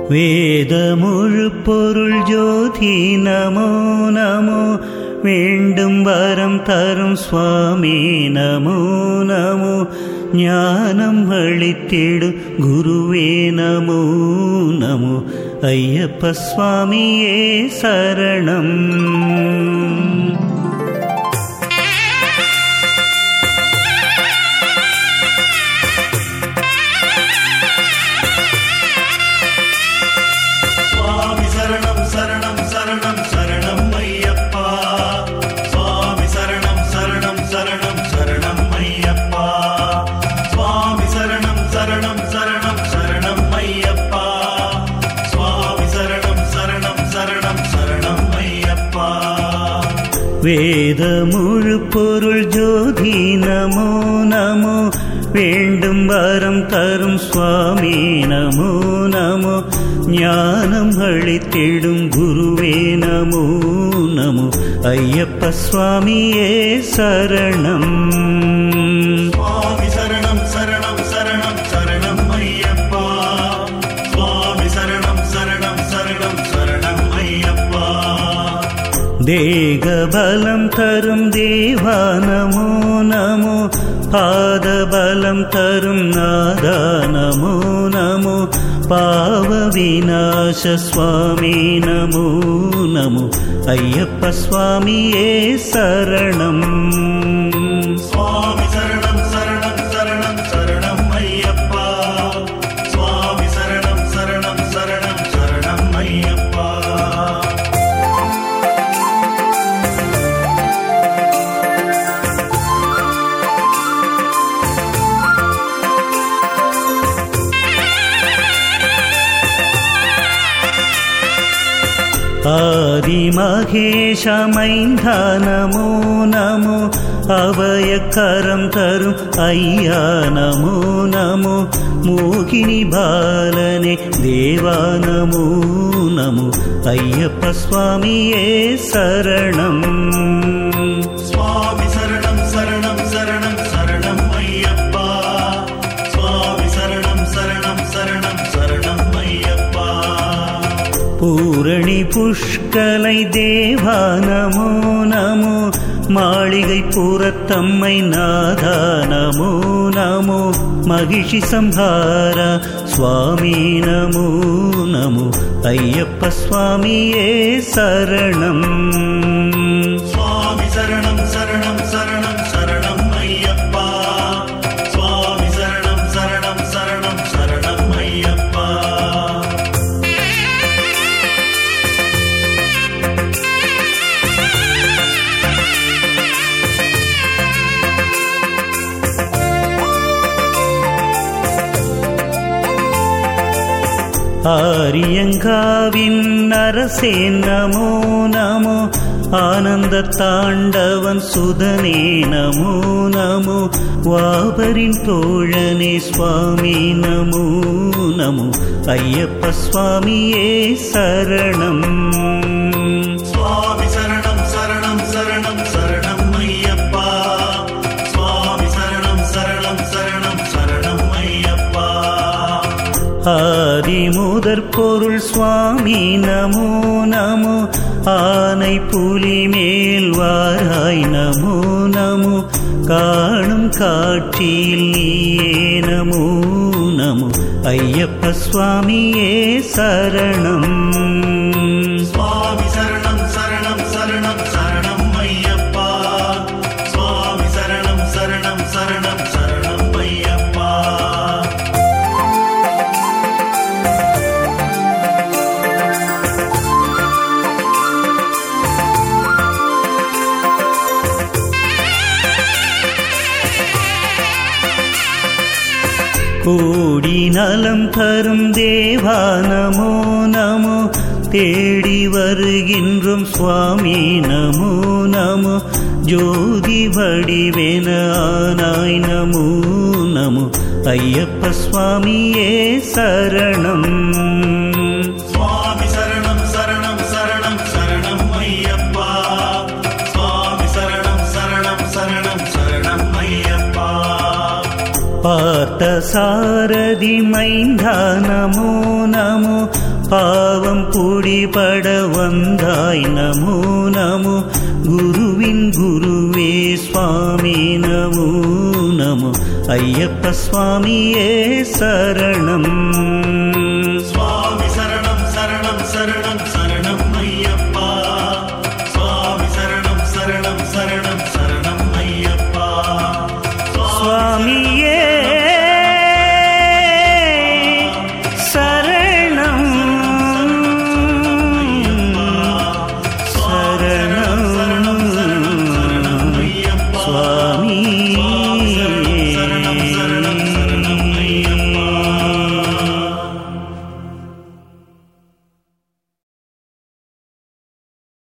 வேத முழு பொருள் ஜோதி நமோ நமோ, வேண்டும் வரம் தரும் சுவாமி நமோ நமோ, ஞானம் அளித்திடு குருவே நமோ நமோ, ஐயப்ப சுவாமியே சரணம். வேத முழு பொருள் ஜோதி நமோ நமோ, வேண்டும் வரம் தரும் சுவாமி நமோ நமோ, ஞானம் அளித்திடும் குருவே நமோ நமோ, ஐயப்ப சுவாமியே சரணம். சுவாமி சரணம் சரணம் சரணம் சரணம் ஐயப்பா, சுவாமி சரணம் சரணம் சரணம் சரணம் ஐயப்பா. தேக பலம் தரும் தேவா நமோ நமோ, பாத பலம் தரும் நாதா நமோ நமோ, பாவ விநாச சுவாமி நமோ நமோ, ஐயப்ப சுவாமியே சரணம். சுவாமி சரணம் சரணம் சரணம் சரணம் ஐயப்பா, சுவாமி சரணம் சரணம் சரணம் சரணம் ஐயப்பா. ஆதி மகேஷ மைந்தா நமோ நமோ, அபயக்கரம் தரும் ஐயா நமோ நமோ, மோகினி பாலனே தேவா நமோ நமோ, ஐயப்ப சுவாமியே சரணம். சுவாமி சரணம் சரணம் சரணம் சரணம் ஐயப்பா, சுவாமி சரணம் சரணம் சரணம் சரணம் ஐயப்பா. பூரணி புஷ்கலை தேவா நமோ நமோ, மாளிகை புறத்தம்மை நாதா நமோ நமோ, மகிஷி சம்ஹார சுவாமி நமோ நமோ, ஐயப்ப சுவாமியே சரணம். சுவாமி சரணம் சரணம் சரணம் சரணம் ஐயப்பா, சுவாமி சரணம் சரணம் சரணம் சரணம் ஐயப்பா. ஆரியங்காவின் அரசே நமோ நமோ, ஆனந்த தாண்டவன் சுதனே நமோ நமோ, வாபரின் தோழனே சுவாமி நமோ நமோ, ஐயப்ப சுவாமியே சரணம். சுவாமி சரணம் சரணம் சரணம் சரணம் ஐயப்பா, சுவாமி சரணம் சரணம் சரணம் சரணம் ஐயப்பா. ஆதி முதற் பொருள் சுவாமி நமோ நமோ, ஆனை புலி மேல் வாராய் நமோ நமோ, காணும் காட்சியில் நீயே நமோ நமோ, ஐயப்ப சுவாமியே சரணம். சுவாமி சரணம் சரணம் சரணம் சரணம் ஐயப்பா, சுவாமி சரணம் சரணம் சரணம் சரணம் ஐயப்பா. கோடி நலம் தரும் தேவா நமோ நமோ, தேடி வருகின்றோம் சுவாமி நமோ நமோ, ஜோதி வடிவென ஆனாய் நமோ நமோ, ஐயப்ப சுவாமியே சரணம். சுவாமி சரணம் சரணம் சரணம் சரணம் ஐயப்பா, சுவாமி சரணம் சரணம் சரணம் சரணம் ஐயப்பா. பார்த்த சாரதி மைந்தா நமோ நமோ, பாவம் பிடிபட வந்தாய் நமோ நமோ குருவின் குருவே சுவாமி நமோ நமோ ஐயப்ப சுவாமியே சரணம்.